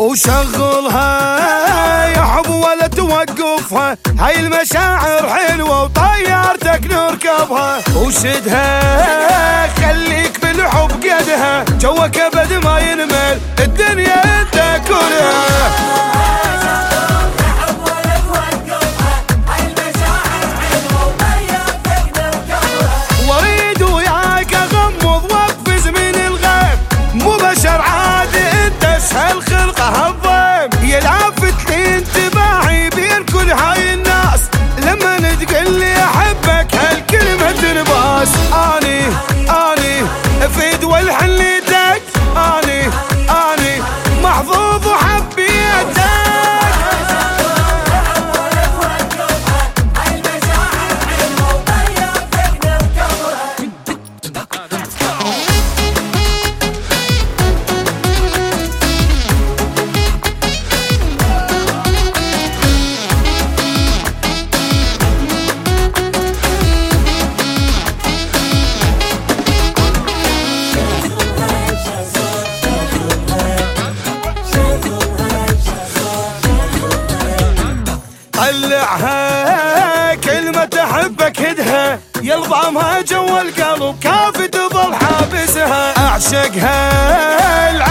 وشغلها يا حب ولا توقفها، هاي المشاعر حلوة وطيارتك نركبها، وشدها خليك بالحب قدها، جوك ابد ما ينمل الدنيا انت كلها. واريد وياك اغمض واقفز من الغيب، مو بشر عادي انت اسهل خلقه هالضيم، يلافت لي انتباهي بين كل هاي الناس، لما تقول لي احبك هالكلمة تنباس. اني افيد والحليتك، اني محظوظ وحبيتك. طلعها كلمة احبك هدها، يلضمها جوا القلب كافي تظل حابسها، اعشقها